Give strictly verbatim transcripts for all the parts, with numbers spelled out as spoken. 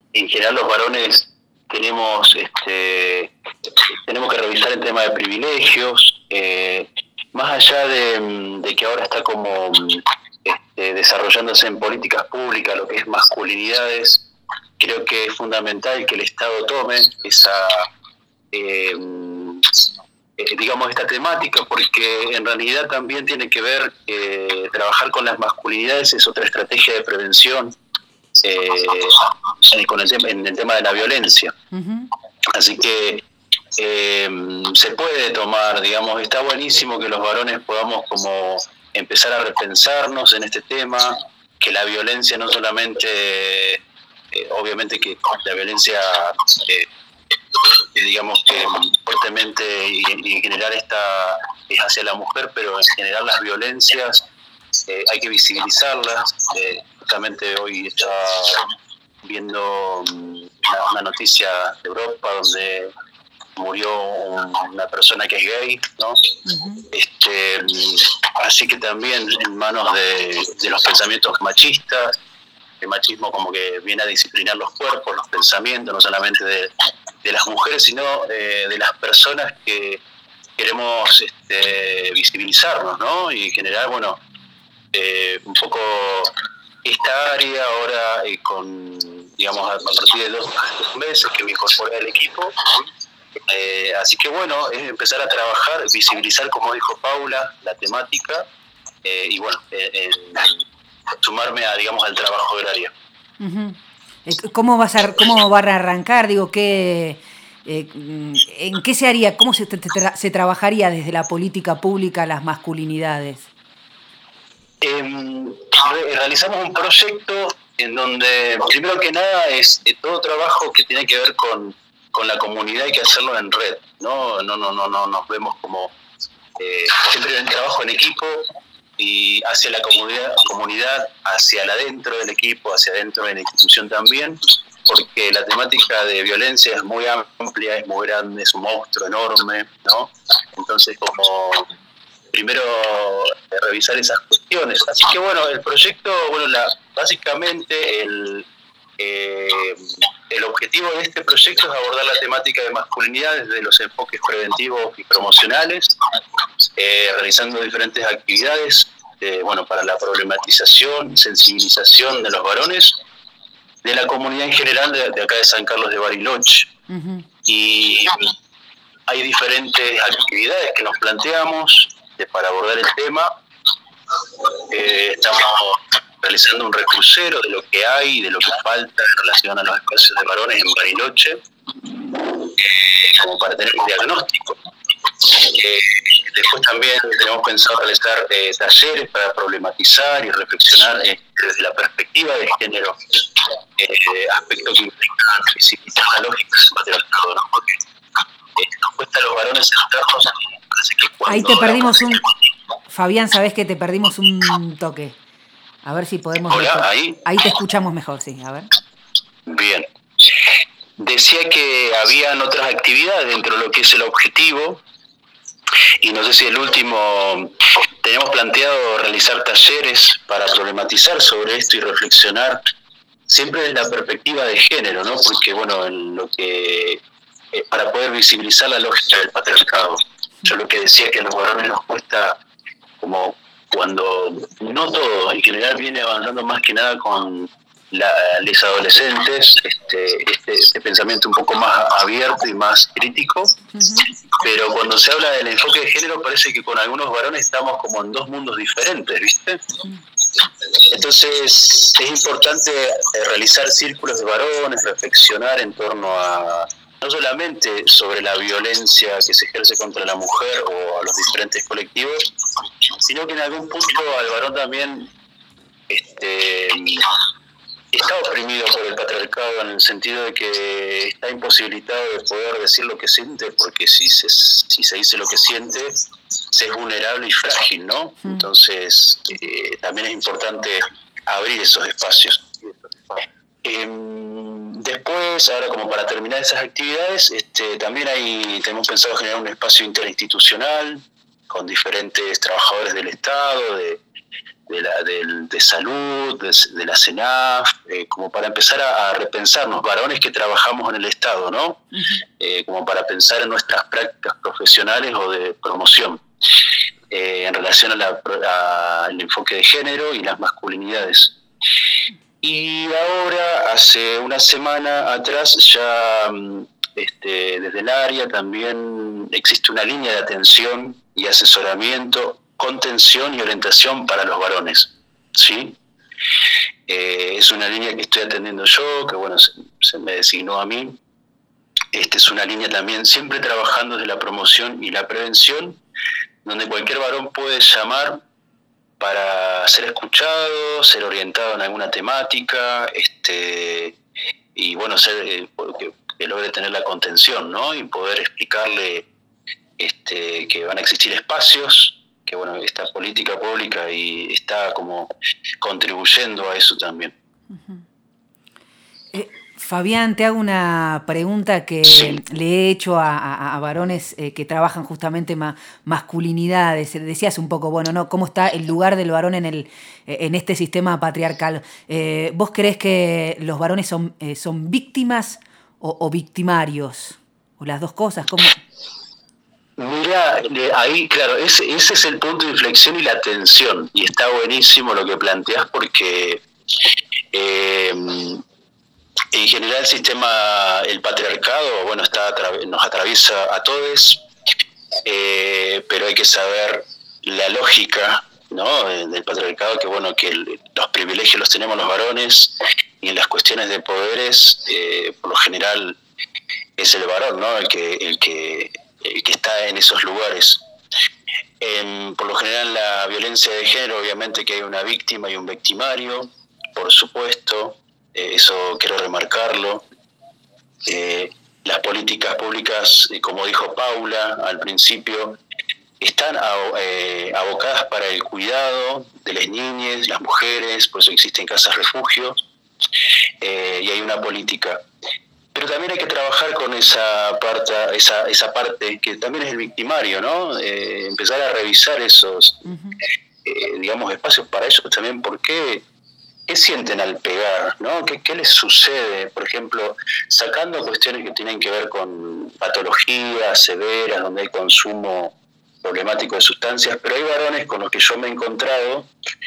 en general los varones tenemos este, tenemos que revisar el tema de privilegios, eh, más allá de, de que ahora está como este, desarrollándose en políticas públicas lo que es masculinidades. Creo que es fundamental que el Estado tome esa eh, eh, digamos esta temática, porque en realidad también tiene que ver eh, trabajar con las masculinidades es otra estrategia de prevención eh, con el tema, en el tema de la violencia. Uh-huh. Así que eh, se puede tomar, digamos, está buenísimo que los varones podamos como empezar a repensarnos en este tema, que la violencia no solamente, eh, obviamente que la violencia, eh, eh, digamos que fuertemente y, y en general está es hacia la mujer, pero en general las violencias eh, hay que visibilizarlas. Eh, justamente hoy estaba viendo una, una noticia de Europa donde murió una persona que es gay, ¿no? Uh-huh. Este, así que también en manos de, de los pensamientos machistas, el machismo como que viene a disciplinar los cuerpos, los pensamientos, no solamente de, de las mujeres, sino eh, de las personas que queremos este, visibilizarnos, ¿no? Y generar, bueno, eh, un poco esta área ahora eh, con, digamos, a partir de dos, dos meses que me incorporé al equipo. Eh, así que bueno, es empezar a trabajar, visibilizar, como dijo Paula, la temática eh, y bueno, eh, eh, sumarme a, digamos, al trabajo del área. Uh-huh. ¿Cómo vas a, cómo van a arrancar? Digo, ¿qué, eh, ¿en qué se haría? ¿Cómo se, tra- se trabajaría desde la política pública las masculinidades? Eh, realizamos un proyecto en donde, primero que nada, es eh, todo trabajo que tiene que ver con con la comunidad hay que hacerlo en red, no no no no no nos vemos como eh, siempre en el trabajo en equipo y hacia la comunidad comunidad hacia el adentro del equipo, hacia adentro de la institución también, porque la temática de violencia es muy amplia, es muy grande, es un monstruo enorme, ¿no? Entonces como primero eh, revisar esas cuestiones, así que bueno, el proyecto, bueno, la, básicamente el Eh, el objetivo de este proyecto es abordar la temática de masculinidad desde los enfoques preventivos y promocionales, eh, realizando diferentes actividades eh, bueno, para la problematización y sensibilización de los varones, de la comunidad en general de, de acá de San Carlos de Bariloche. Uh-huh. Y hay diferentes actividades que nos planteamos de, para abordar el tema. Eh, estamos realizando un recrucero de lo que hay, de lo que falta en relación a los espacios de varones en Bariloche, eh, como para tener un diagnóstico. Eh, después también tenemos pensado realizar eh, talleres para problematizar y reflexionar eh, desde la perspectiva de género, eh, aspectos que implican visibilizar la lógica del patriarcado, ¿no? Porque eh, nos cuesta a los varones centrarnos en, parece que cuando ahí te perdimos un... Fabián, sabés que te perdimos un toque. A ver si podemos... Hola, mejor. ahí. Ahí te escuchamos mejor, sí, a ver. Bien. Decía que habían otras actividades dentro de lo que es el objetivo, y no sé si el último, tenemos planteado realizar talleres para problematizar sobre esto y reflexionar siempre desde la perspectiva de género, ¿no? Porque, bueno, en lo que eh, para poder visibilizar la lógica del patriarcado. Yo lo que decía que a los varones nos cuesta como cuando no todo, en general viene avanzando más que nada con la, los adolescentes, este, este, este pensamiento un poco más abierto y más crítico, uh-huh. Pero cuando se habla del enfoque de género parece que con algunos varones estamos como en dos mundos diferentes, ¿viste? Entonces es importante realizar círculos de varones, reflexionar en torno a no solamente sobre la violencia que se ejerce contra la mujer o a los diferentes colectivos, sino que en algún punto al varón también este, está oprimido por el patriarcado en el sentido de que está imposibilitado de poder decir lo que siente, porque si se, si se dice lo que siente, se es vulnerable y frágil, ¿no? Entonces eh, también es importante abrir esos espacios. Eh, después, ahora como para terminar esas actividades, este, también hay, tenemos pensado generar un espacio interinstitucional con diferentes trabajadores del Estado, de de, la, de, de salud, de, de la CENAF, eh, como para empezar a, a repensarnos, varones que trabajamos en el Estado, ¿no? Uh-huh. Eh, como para pensar en nuestras prácticas profesionales o de promoción eh, en relación a la, a, al enfoque de género y las masculinidades. Y ahora, hace una semana atrás, ya este, desde el área también existe una línea de atención y asesoramiento, contención y orientación para los varones, ¿sí? Eh, es una línea que estoy atendiendo yo, que bueno, se, se me designó a mí. Este es una línea también siempre trabajando desde la promoción y la prevención, donde cualquier varón puede llamar para ser escuchado, ser orientado en alguna temática, este y bueno, ser, eh, que, que logre tener la contención, ¿no? Y poder explicarle este, que van a existir espacios, que bueno, esta política pública y está como contribuyendo a eso también. Uh-huh. eh, Fabián, te hago una pregunta que sí. le he hecho a, a, a varones eh, que trabajan justamente ma, masculinidades. Decías un poco, bueno, ¿no? ¿Cómo está el lugar del varón en el en este sistema patriarcal? Eh, ¿Vos creés que los varones son, eh, son víctimas o, o victimarios? ¿O las dos cosas? ¿Cómo? Mira, ahí, claro, ese, ese es el punto de inflexión y la tensión. Y está buenísimo lo que planteás porque... Eh, En general el sistema, el patriarcado, bueno, está nos atraviesa a todos, eh, pero hay que saber la lógica, ¿no?, del patriarcado, que bueno, que el, los privilegios los tenemos los varones y en las cuestiones de poderes, eh, por lo general es el varón, ¿no?, el que el que el que está en esos lugares. En, por lo general la violencia de género, obviamente que hay una víctima y un victimario, por supuesto. Eso quiero remarcarlo. Eh, las políticas públicas, como dijo Paula al principio, están eh, abocadas para el cuidado de las niñas, las mujeres, por eso existen casas refugio, eh, y hay una política. Pero también hay que trabajar con esa parte, esa, esa parte que también es el victimario, ¿no? Eh, empezar a revisar esos, uh-huh. eh, digamos, espacios para ellos también, porque ¿qué sienten al pegar, ¿no? ¿Qué, ¿Qué les sucede? Por ejemplo, sacando cuestiones que tienen que ver con patologías severas, donde hay consumo problemático de sustancias, pero hay varones con los que yo me he encontrado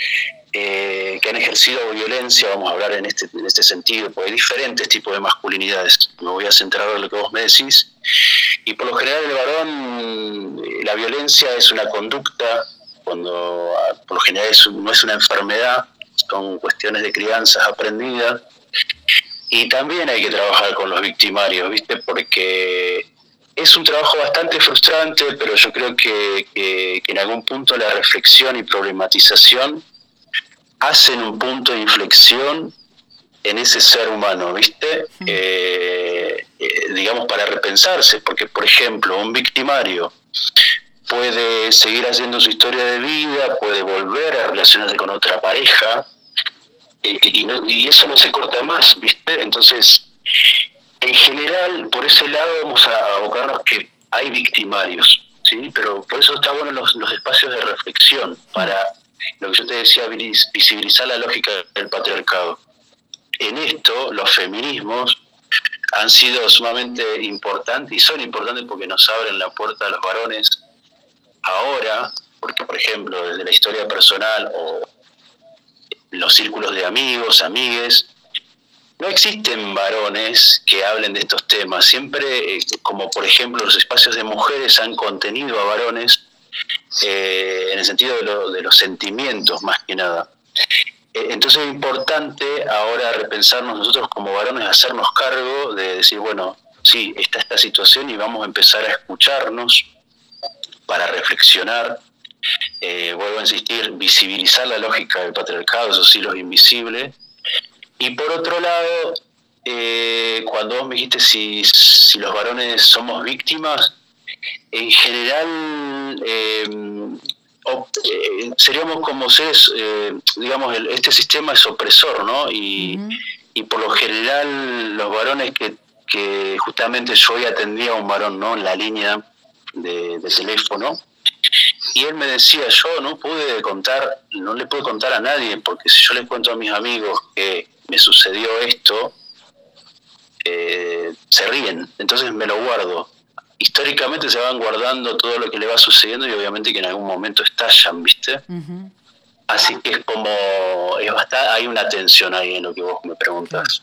eh, que han ejercido violencia, vamos a hablar en este, en este sentido, porque hay diferentes tipos de masculinidades. Me voy a centrar en lo que vos me decís. Y por lo general el varón, la violencia es una conducta, cuando por lo general es, no es una enfermedad, son cuestiones de crianzas aprendidas, y también hay que trabajar con los victimarios, ¿viste? Porque es un trabajo bastante frustrante, pero yo creo que, que, que en algún punto la reflexión y problematización hacen un punto de inflexión en ese ser humano, ¿viste? Sí. Eh, eh, digamos, para repensarse, porque por ejemplo un victimario puede seguir haciendo su historia de vida, puede volver a relacionarse con otra pareja, eh, y, no, y eso no se corta más, ¿viste? Entonces, en general, por ese lado vamos a abocarnos que hay victimarios, ¿sí? Pero por eso está bueno los, los espacios de reflexión, para lo que yo te decía, visibilizar la lógica del patriarcado. En esto, los feminismos han sido sumamente importantes, y son importantes porque nos abren la puerta a los varones. Ahora, porque por ejemplo desde la historia personal o los círculos de amigos, amigues, no existen varones que hablen de estos temas. Siempre, eh, como por ejemplo los espacios de mujeres han contenido a varones eh, en el sentido de, lo, de los sentimientos más que nada. Eh, entonces es importante ahora repensarnos nosotros como varones, hacernos cargo de decir, bueno, sí, está esta situación y vamos a empezar a escucharnos, para reflexionar, eh, vuelvo a insistir, visibilizar la lógica del patriarcado, esos hilos invisibles. Y por otro lado, eh, cuando vos me dijiste si, si los varones somos víctimas, en general eh, op, eh, seríamos como seres, eh, digamos, el, este sistema es opresor, ¿no? Y, uh-huh. y por lo general los varones que, que justamente yo hoy atendía a un varón, ¿no?, en la línea De, de teléfono, y él me decía, yo no pude contar, no le puedo contar a nadie, porque si yo le cuento a mis amigos que me sucedió esto, eh, se ríen, entonces me lo guardo. Históricamente se van guardando todo lo que le va sucediendo y obviamente que en algún momento estallan, ¿viste? Uh-huh. Así que es como, es bastante, hay una tensión ahí en lo que vos me preguntás.